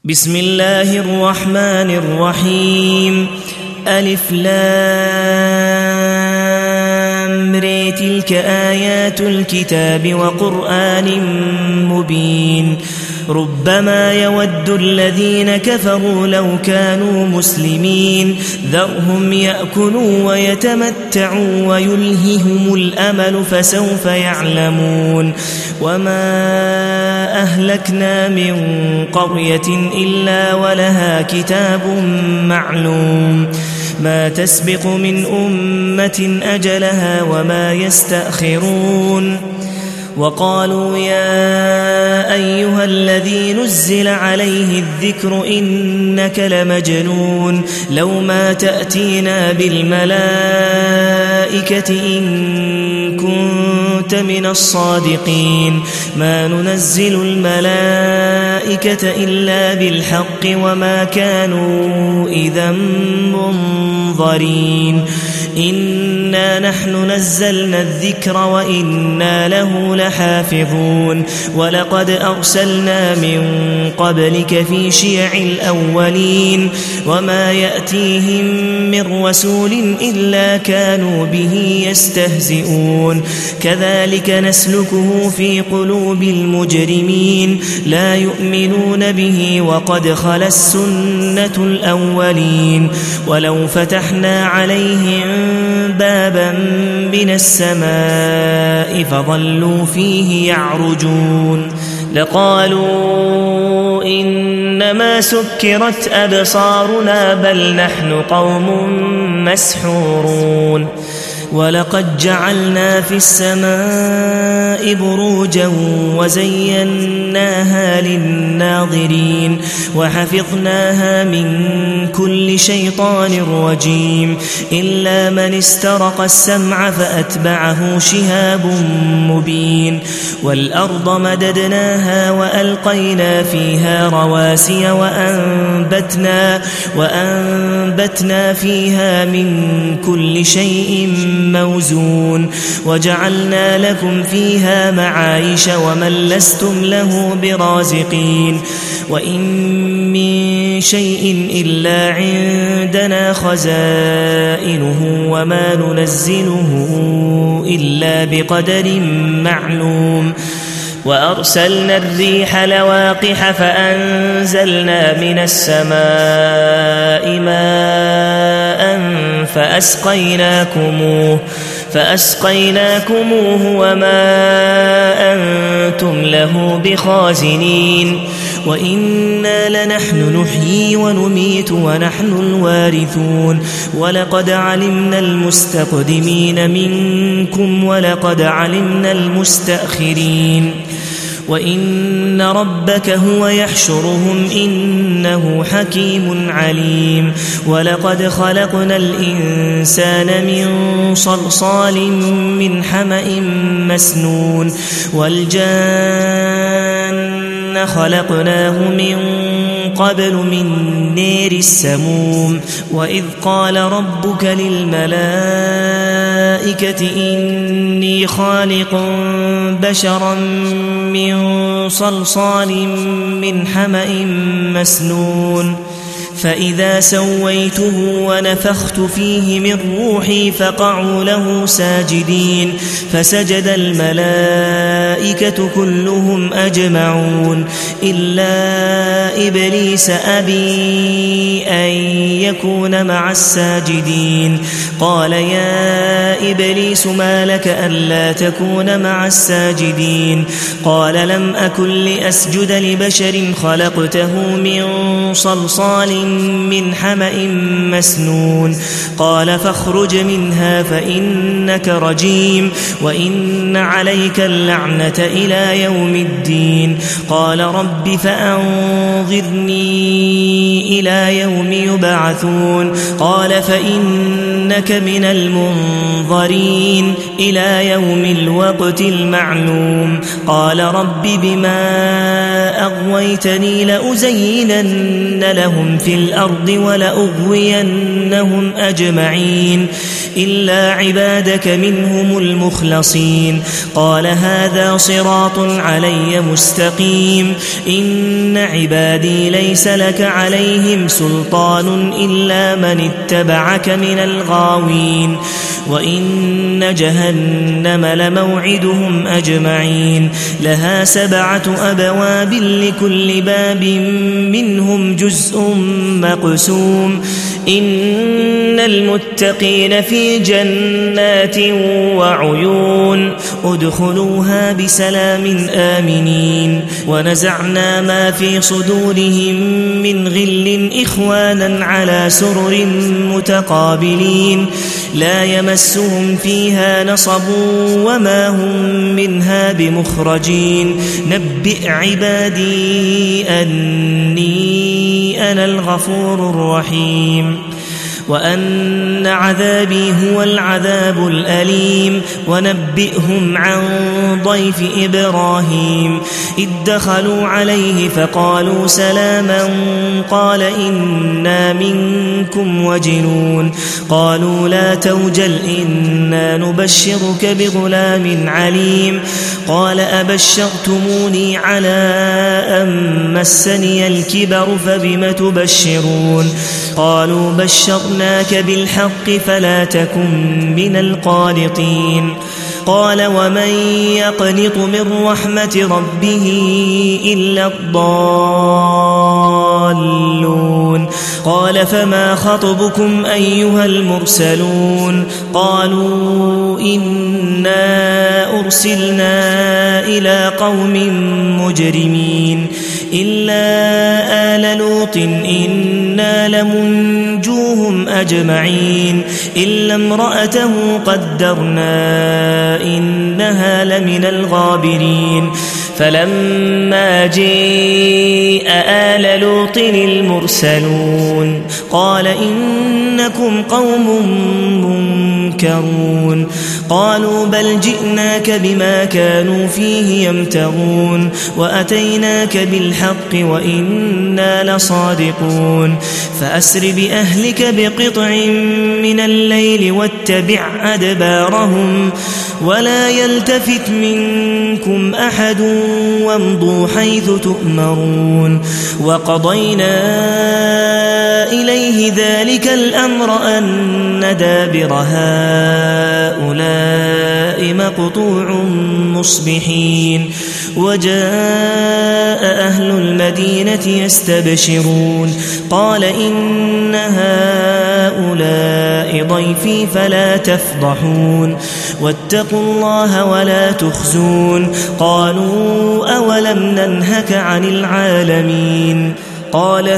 بسم الله الرحمن الرحيم ألف لام ر تلك آيات الكتاب وقرآن مبين ربما يود الذين كفروا لو كانوا مسلمين ذرهم يأكلوا ويتمتعوا ويلههم الأمل فسوف يعلمون وما أهلكنا من قرية إلا ولها كتاب معلوم ما تسبق من أمة أجلها وما يستأخرون وقالوا يا أيها الذي نزل عليه الذكر إنك لمجنون لو ما تأتينا بالملائكة إن كنت من الصادقين ما ننزل الملائكة إلا بالحق وما كانوا إذا منظرين إنا نحن نزلنا الذكر وإنا له لحافظون ولقد أرسلنا من قبلك في شيع الأولين وما يأتيهم من رسول إلا كانوا به يستهزئون كذلك نسلكه في قلوب المجرمين لا يؤمنون به وقد خلت السنة الأولين ولو فتحنا عليهم بابا من السماء فظلوا فيه يعرجون لقالوا إنما سكرت أبصارنا بل نحن قوم مسحورون ولقد جعلنا في السماء بروجا وزيناها للناظرين وحفظناها من كل شيطان رجيم إلا من استرق السمع فأتبعه شهاب مبين والأرض مددناها وألقينا فيها رواسي وأنبتنا فيها من كل شيء موزون وجعلنا لكم فيها معايش ومن لستم له برازقين وإن من شيء إلا عندنا خزائنه وما ننزله إلا بقدر معلوم وأرسلنا الريح لواقح فأنزلنا من السماء ماء فأسقيناكموه وما أنتم له بخازنين وإنا لنحن نحيي ونميت ونحن الوارثون ولقد علمنا المستقدمين منكم ولقد علمنا المستأخرين وإن ربك هو يحشرهم إنه حكيم عليم ولقد خلقنا الإنسان من صلصال من حمأ مسنون والجان خلقناه من قبل من نير السموم وإذ قال ربك للملائكة إني خالق بشرا من صلصال من حمأ مسنون فإذا سويته ونفخت فيه من روحي فقعوا له ساجدين فسجد الملائكة كلهم أجمعون إلا إبليس أبي أن يكون مع الساجدين قال يا إبليس ما لك ألا تكون مع الساجدين قال لم أكن لأسجد لبشر خلقته من صلصال من حمأ مسنون قال فاخرج منها فإنك رجيم وإن عليك اللعنة إلى يوم الدين قال رب فأنظرني إلى يوم يبعثون قال فإنك من المنظرين إلى يوم الوقت المعلوم قال رب بما أغويتني لأزينن لهم في الأرض ولأغوينهم أجمعين إلا عبادك منهم المخلصين قال هذا صراط علي مستقيم إن عبادي ليس لك عليهم سلطان إلا من اتبعك من الغاوين وإن جهنم لموعدهم أجمعين لها 7 أبواب لكل باب منهم جزء مقسوم إن المتقين في جنات وعيون ادخلوها بسلام آمنين ونزعنا ما في صدورهم من غل إخوانا على سرر متقابلين لا يمسهم فيها نصب وما هم منها بمخرجين نبئ عبادي أني أنا الغفور الرحيم وأن عذابي هو العذاب الأليم ونبئهم عن ضيف إبراهيم إذ دخلوا عليه فقالوا سلاما قال إنا منكم وجلون قالوا لا توجل إنا نبشرك بغلام عليم قال أبشرتموني على أن مسني الكبر فبم تبشرون قالوا بشرناك بالحق فلا تكن من القانطين قال ومن يقنط من رحمة ربه إلا الضالون قال فما خطبكم أيها المرسلون قالوا إنا أرسلنا إلى قوم مجرمين إلا آل لوط إنا لمنجوهم أجمعين إلا امرأته قدرنا إنها لمن الغابرين فلما جاء آل لوط المرسلون قال إنكم قوم منكرون قالوا بل جئناك بما كانوا فيه يمترون وأتيناك بالحق وإنا لصادقون فأسر بأهلك بقطع من الليل واتبع أدبارهم ولا يلتفت منكم أحد وامضوا حيث تؤمرون وقضينا إليه ذلك الأمر أن دابر هؤلاء مقطوع مصبحين وجاء أهل المدينة يستبشرون قال إن هؤلاء ضيفي فلا تفضحون واتقوا الله ولا تخزون قالوا أولم ننهك عن العالمين قال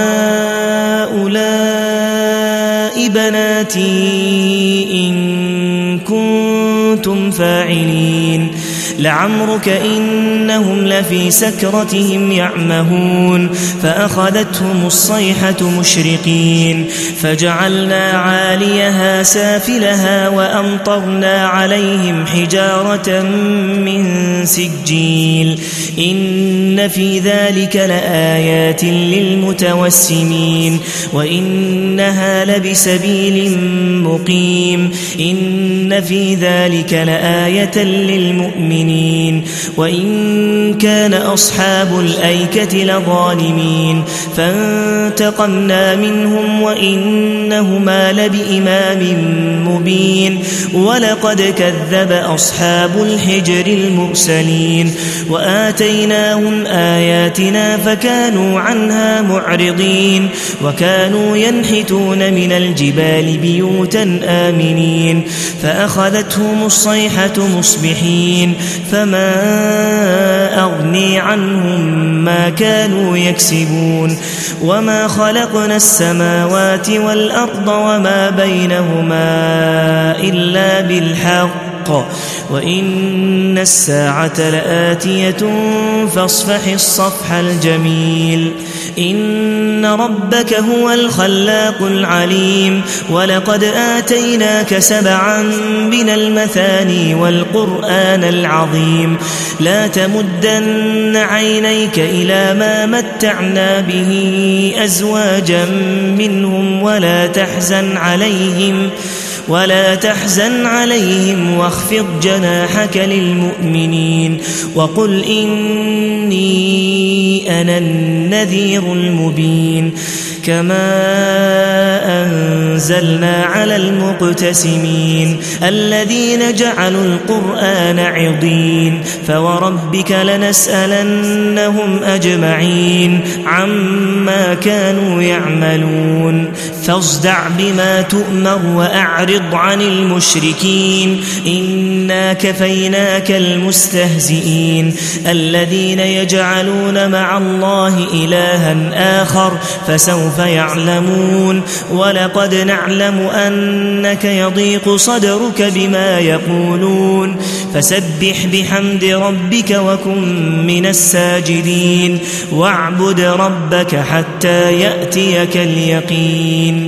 هؤلاء بناتي إن كنتم فاعلين لعمرك إنهم لفي سكرتهم يعمهون فأخذتهم الصيحة مشرقين فجعلنا عاليها سافلها وأمطرنا عليهم حجارة من سجيل إن في ذلك لآيات للمتوسمين وإنها لبسبيل مقيم إن في ذلك لآية للمؤمنين وإن كان أصحاب الأيكة لظالمين فانتقمنا منهم وإنهما لبإمام مبين ولقد كذب أصحاب الحجر المرسلين وآتيناهم آياتنا فكانوا عنها معرضين وكانوا ينحتون من الجبال بيوتا آمنين فأخذتهم الصيحة مصبحين فما أغني عنهم ما كانوا يكسبون وما خلقنا السماوات والأرض وما بينهما إلا بالحق وإن الساعة لآتية فاصفح الصفح الجميل إن ربك هو الخلاق العليم ولقد آتيناك 7 من المثاني والقرآن العظيم لا تمدن عينيك إلى ما متعنا به أزواجا منهم ولا تحزن عليهم واخفض جناحك للمؤمنين وقل إني أنا النذير المبين كما أنزلنا على المقتسمين الذين جعلوا القرآن عضين فوربك لنسألنهم أجمعين عما كانوا يعملون فاصدع بما تؤمر وأعرض عن المشركين إنا كفيناك المستهزئين الذين يجعلون مع الله إلها آخر فسوف يعلمون ولقد نعلم أنك يضيق صدرك بما يقولون فسبح بحمد ربك وكن من الساجدين واعبد ربك حتى يأتيك اليقين